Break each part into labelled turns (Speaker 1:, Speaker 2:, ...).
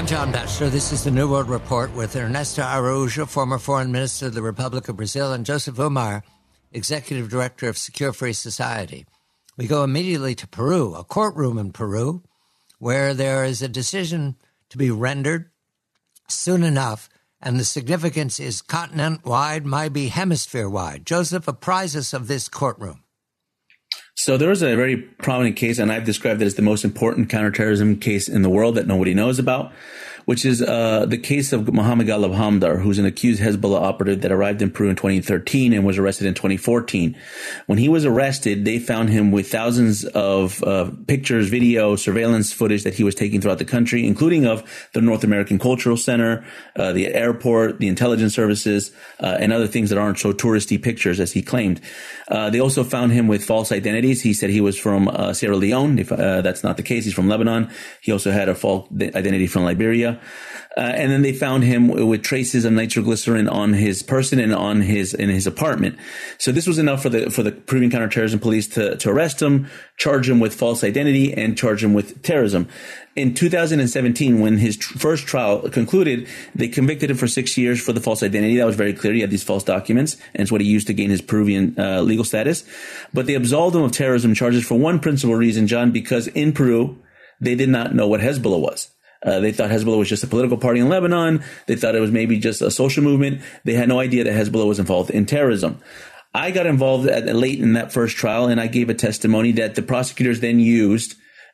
Speaker 1: John Batchelor. This is the New World Report with Ernesto Araújo, former Foreign Minister of the Republic of Brazil, and Joseph Umar, Executive Director of Secure Free Society. We go immediately to Peru, a courtroom in Peru, where there is a decision to be rendered soon enough, and the significance is continent-wide, might be hemisphere-wide. Joseph, apprise us of this courtroom.
Speaker 2: So there was a very prominent case, and I've described it as the most important counterterrorism case in the world that nobody knows about, which is the case of Mohammed Ghalib Hamdar, who's an accused Hezbollah operative that arrived in Peru in 2013 and was arrested in 2014. When he was arrested, they found him with thousands of pictures, video, surveillance footage that he was taking throughout the country, including of the North American Cultural Center, the airport, the intelligence services, and other things that aren't so touristy pictures as he claimed. They also found him with false identities. He said he was from Sierra Leone. That's not the case. He's from Lebanon. He also had a false identity from Liberia. And then they found him with traces of nitroglycerin on his person and in his apartment. So this was enough for the Peruvian counterterrorism police to arrest him, charge him with false identity, and charge him with terrorism. In 2017, when his first trial concluded, they convicted him for 6 years for the false identity. That was very clear. He had these false documents, and it's what he used to gain his Peruvian legal status. But they absolved him of terrorism charges for one principal reason, John, because in Peru, they did not know what Hezbollah was. They thought Hezbollah was just a political party in Lebanon. They thought it was maybe just a social movement. They had no idea that Hezbollah was involved in terrorism. I got involved late in that first trial, and I gave a testimony that the prosecutors then used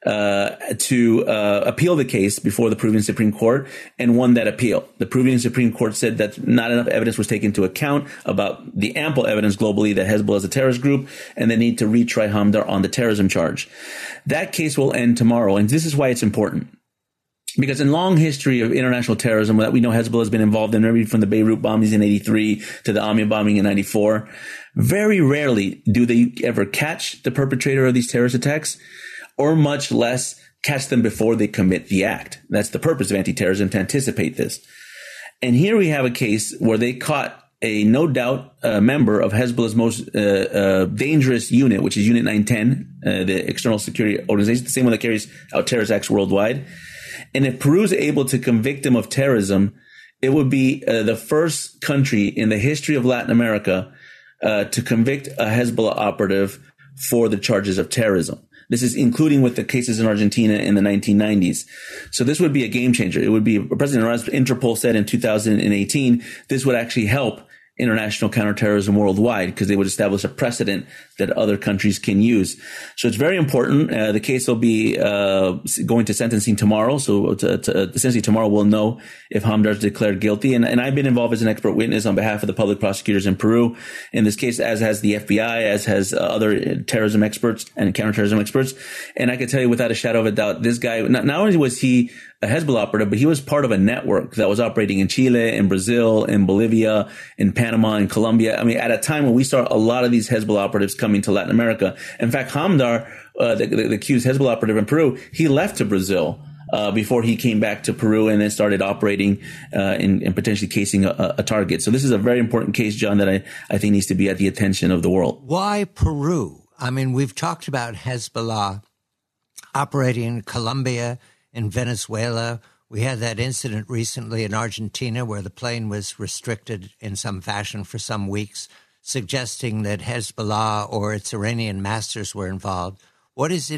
Speaker 2: to appeal the case before the Peruvian Supreme Court, and won that appeal. The Peruvian Supreme Court said that not enough evidence was taken into account about the ample evidence globally that Hezbollah is a terrorist group, and they need to retry Hamdar on the terrorism charge. That case will end tomorrow, and this is why it's important. Because in long history of international terrorism that we know Hezbollah has been involved in, everything from the Beirut bombings in 83 to the Amiens bombing in 94, very rarely do they ever catch the perpetrator of these terrorist attacks, or much less catch them before they commit the act. That's the purpose of anti-terrorism, to anticipate this. And here we have a case where they caught a no doubt member of Hezbollah's most dangerous unit, which is Unit 910, the external security organization, the same one that carries out terrorist acts worldwide. And if Peru is able to convict him of terrorism, it would be the first country in the history of Latin America to convict a Hezbollah operative for the charges of terrorism. This is including with the cases in Argentina in the 1990s. So this would be a game changer. It would be, President Interpol said in 2018, this would actually help international counterterrorism worldwide, because they would establish a precedent that other countries can use. So it's very important. The case will be going to sentencing tomorrow. So essentially tomorrow we'll know if Hamdar is declared guilty. And I've been involved as an expert witness on behalf of the public prosecutors in Peru in this case, as has the FBI, as has other terrorism experts and counterterrorism experts. And I can tell you without a shadow of a doubt, this guy, not only was he a Hezbollah operative, but he was part of a network that was operating in Chile, in Brazil, in Bolivia, in Panama, in Colombia. I mean, at a time when we saw a lot of these Hezbollah operatives coming to Latin America. In fact, Hamdar, the accused Hezbollah operative in Peru, he left to Brazil before he came back to Peru and then started operating and potentially casing a target. So this is a very important case, John, that I think needs to be at the attention of the world.
Speaker 1: Why Peru? I mean, we've talked about Hezbollah operating in Colombia, in Venezuela. We had that incident recently in Argentina where the plane was restricted in some fashion for some weeks, suggesting that Hezbollah or its Iranian masters were involved. What is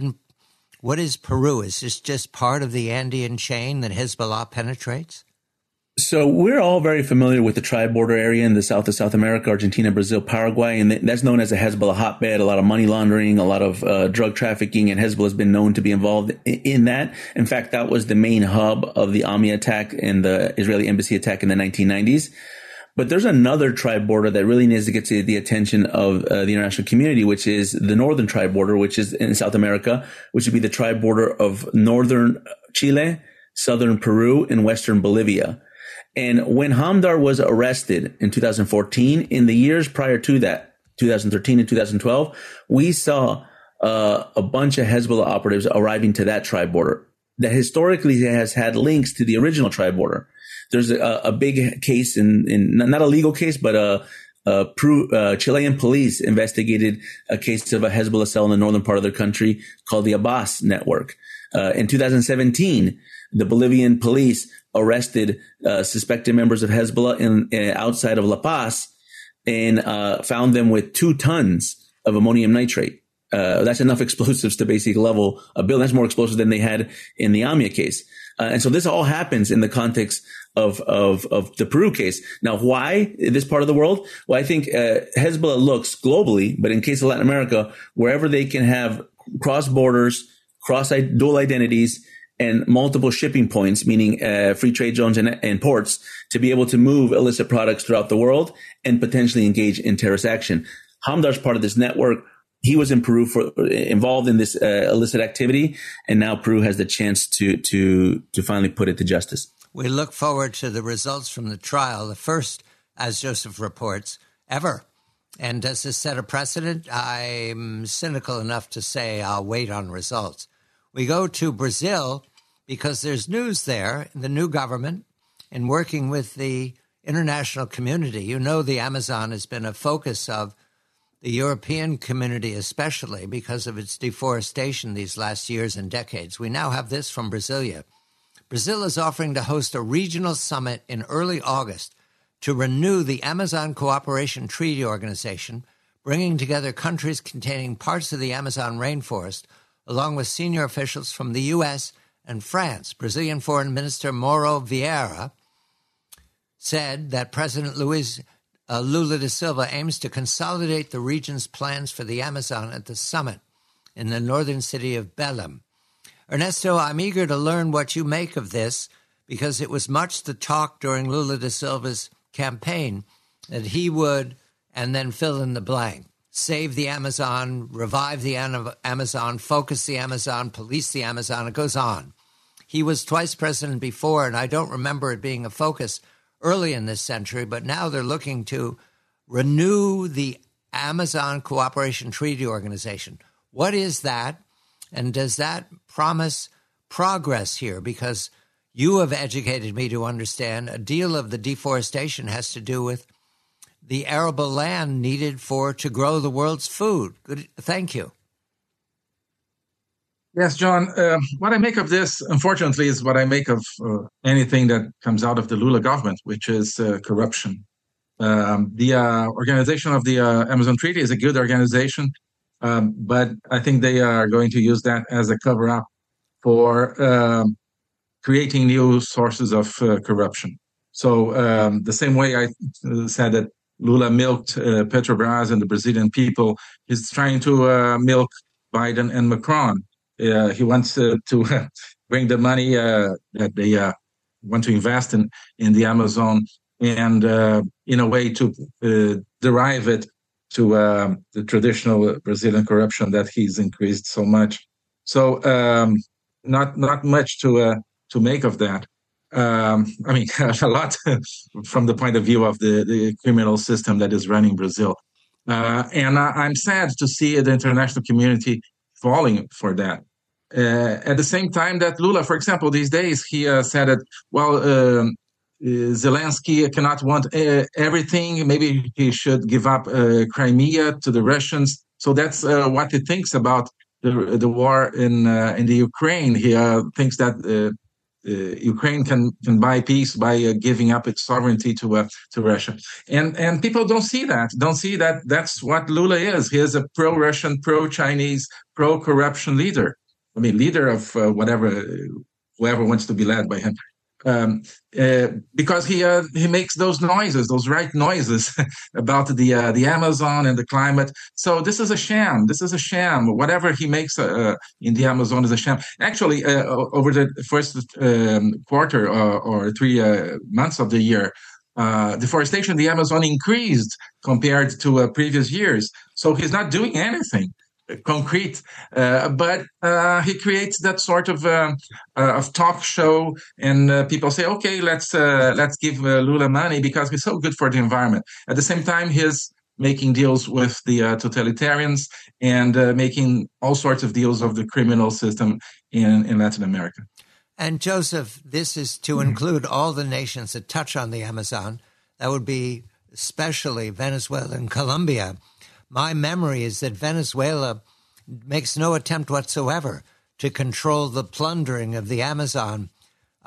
Speaker 1: Peru? Is this just part of the Andean chain that Hezbollah penetrates?
Speaker 2: So we're all very familiar with the tri-border area in the south of South America, Argentina, Brazil, Paraguay, and that's known as a Hezbollah hotbed, a lot of money laundering, a lot of drug trafficking, and Hezbollah has been known to be involved in that. In fact, that was the main hub of the Amiens attack and the Israeli embassy attack in the 1990s. But there's another tri-border that really needs to get to the attention of the international community, which is the northern tri-border, which is in South America, which would be the tri-border of northern Chile, southern Peru, and western Bolivia. And when Hamdar was arrested in 2014, in the years prior to that, 2013 and 2012, we saw a bunch of Hezbollah operatives arriving to that tri-border that historically has had links to the original tri-border. There's a big case in not a legal case, but Chilean police investigated a case of a Hezbollah cell in the northern part of their country called the Abbas network. In 2017, the Bolivian police arrested suspected members of Hezbollah outside of La Paz and found them with 2 tons of ammonium nitrate. That's enough explosives to basically level a building. That's more explosives than they had in the Amia case. And so this all happens in the context of the Peru case. Now, why this part of the world? Well, I think Hezbollah looks globally, but in case of Latin America, wherever they can have cross borders, dual identities, and multiple shipping points, meaning free trade zones and ports, to be able to move illicit products throughout the world and potentially engage in terrorist action. Hamdar's part of this network. He was in Peru involved in this illicit activity, and now Peru has the chance to finally put it to justice.
Speaker 1: We look forward to the results from the trial, the first, as Joseph reports, ever. And does this set a precedent? I'm cynical enough to say I'll wait on results. We go to Brazil because there's news there. The new government, in working with the international community, you know the Amazon has been a focus of the European community, especially because of its deforestation these last years and decades. We now have this from Brasilia. Brazil is offering to host a regional summit in early August to renew the Amazon Cooperation Treaty Organization, bringing together countries containing parts of the Amazon rainforest, along with senior officials from the U.S. and France. Brazilian Foreign Minister Mauro Vieira said that President Lula da Silva aims to consolidate the region's plans for the Amazon at the summit in the northern city of Belém. Ernesto, I'm eager to learn what you make of this, because it was much the talk during Lula da Silva's campaign that he would, and then fill in the blank, save the Amazon, revive the Amazon, focus the Amazon, police the Amazon. It goes on. He was twice president before, and I don't remember it being a focus early in this century, but now they're looking to renew the Amazon Cooperation Treaty Organization. What is that? And does that promise progress here? Because you have educated me to understand a deal of the deforestation has to do with the arable land needed to grow the world's food. Good. Thank you.
Speaker 3: Yes, John. What I make of this, unfortunately, is what I make of anything that comes out of the Lula government, which is corruption. The organization of the Amazon Treaty is a good organization, but I think they are going to use that as a cover-up for creating new sources of corruption. So the same way I said that Lula milked Petrobras and the Brazilian people, he's trying to milk Biden and Macron. He wants to bring the money that they want to invest in the Amazon and in a way to derive it to the traditional Brazilian corruption that he's increased so much. So not much to make of that. I mean, a lot from the point of view of the criminal system that is running Brazil. And I'm sad to see the international community falling for that. At the same time that Lula, for example, these days, he said that, well, Zelensky cannot want everything. Maybe he should give up Crimea to the Russians. So that's what he thinks about the war in the Ukraine. He thinks that Ukraine can buy peace by giving up its sovereignty to Russia. And people don't see that that's what Lula is. He is a pro-Russian, pro-Chinese, pro-corruption leader. I mean, leader of whoever wants to be led by him. Because he makes those noises, those right noises about the Amazon and the climate. So this is a sham. Whatever he makes in the Amazon is a sham. Actually, over the first quarter or 3 months of the year, deforestation in the Amazon increased compared to previous years. So he's not doing anything concrete, but he creates that sort of talk show, and people say, okay, let's give Lula money because he's so good for the environment. At the same time, he's making deals with the totalitarians and making all sorts of deals of the criminal system in Latin America.
Speaker 1: And Joseph, this is to include all the nations that touch on the Amazon. That would be especially Venezuela and Colombia. My memory is that Venezuela makes no attempt whatsoever to control the plundering of the Amazon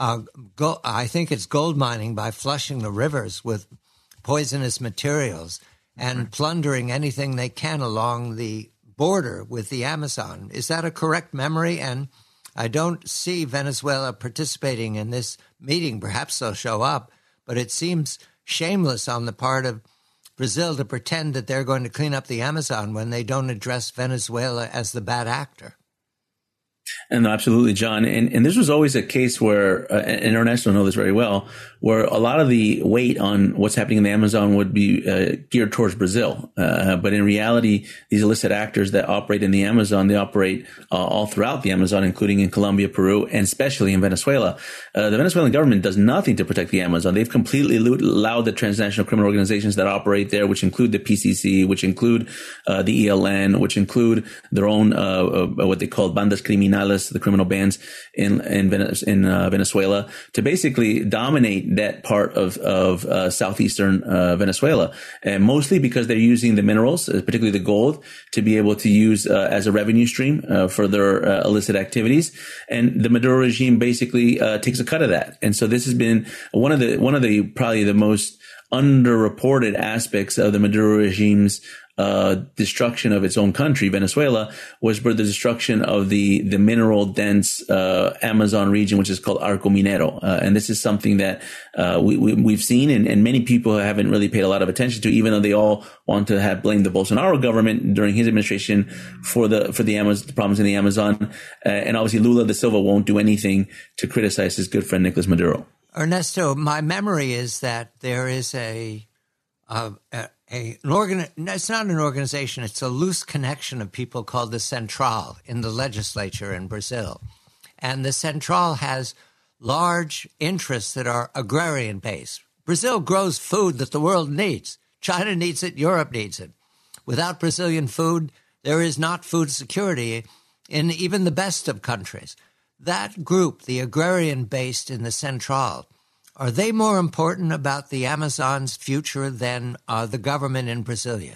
Speaker 1: I think it's gold mining by flushing the rivers with poisonous materials and plundering anything they can along the border with the Amazon. Is that a correct memory? And I don't see Venezuela participating in this meeting. Perhaps they'll show up, but it seems shameless on the part of Brazil to pretend that they're going to clean up the Amazon when they don't address Venezuela as the bad actor.
Speaker 2: And absolutely, John. And this was always a case where, and Ernesto know this very well, where a lot of the weight on what's happening in the Amazon would be geared towards Brazil. But in reality, these illicit actors that operate in the Amazon, they operate all throughout the Amazon, including in Colombia, Peru, and especially in Venezuela. The Venezuelan government does nothing to protect the Amazon. They've completely allowed the transnational criminal organizations that operate there, which include the PCC, which include the ELN, which include their own what they call bandas criminales, the criminal bands in Venezuela, to basically dominate that part of southeastern Venezuela, and mostly because they're using the minerals, particularly the gold, to be able to use as a revenue stream for their illicit activities. And the Maduro regime basically takes a cut of that. And so this has been one of the probably the most underreported aspects of the Maduro regime's destruction of its own country, Venezuela, was the destruction of the mineral dense Amazon region, which is called Arco Minero. And this is something that we've seen and many people haven't really paid a lot of attention to, even though they all want to have blamed the Bolsonaro government during his administration for the problems in the Amazon. And obviously Lula da Silva won't do anything to criticize his good friend Nicolas Maduro.
Speaker 1: Ernesto, my memory is that there is it's not an organization, it's a loose connection of people called the Central in the legislature in Brazil. And the Central has large interests that are agrarian-based. Brazil grows food that the world needs. China needs it, Europe needs it. Without Brazilian food, there is not food security in even the best of countries. That group, the agrarian-based in the Central, are they more important about the Amazon's future than the government in Brasilia?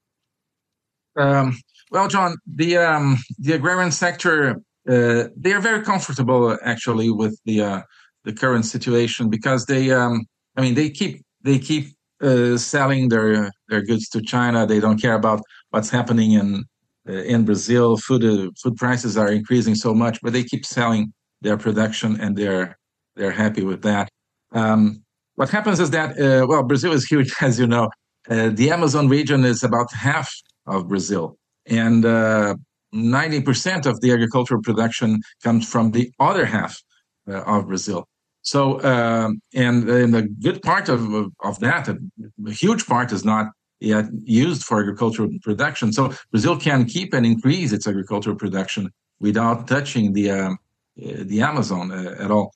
Speaker 3: Well, John, the agrarian sector, they are very comfortable actually with the current situation because they keep selling their goods to China. They don't care about what's happening in Brazil. Food prices are increasing so much, but they keep selling their production and they're happy with that. What happens is that, Brazil is huge, as you know. The Amazon region is about half of Brazil, and 90% of the agricultural production comes from the other half of Brazil. So, and the good part of that, a huge part is not yet used for agricultural production. So Brazil can keep and increase its agricultural production without touching the Amazon at all.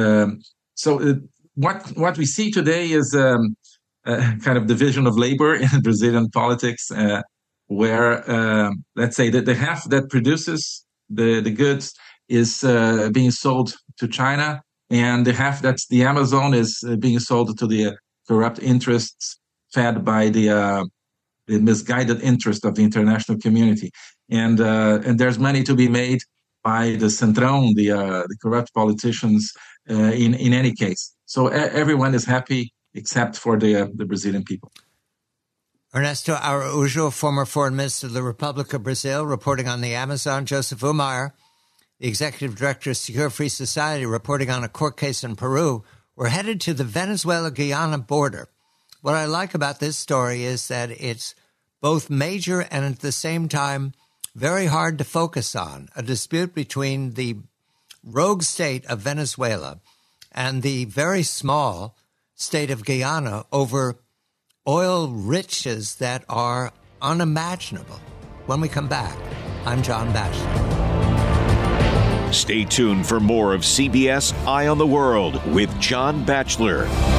Speaker 3: What we see today is kind of division of labor in Brazilian politics, where let's say that the half that produces the goods is being sold to China, and the half that's the Amazon is being sold to the corrupt interests fed by the misguided interest of the international community. And there's money to be made by the Centrão, the corrupt politicians, in any case. So everyone is happy except for the Brazilian people.
Speaker 1: Ernesto Araújo, former foreign minister of the Republic of Brazil, reporting on the Amazon. Joseph Umar, the executive director of Secure Free Society, reporting on a court case in Peru. We're headed to the Venezuela-Guyana border. What I like about this story is that it's both major and at the same time very hard to focus on. A dispute between the rogue state of Venezuela and the very small state of Guyana over oil riches that are unimaginable. When we come back, I'm John Batchelor.
Speaker 4: Stay tuned for more of CBS Eye on the World with John Batchelor.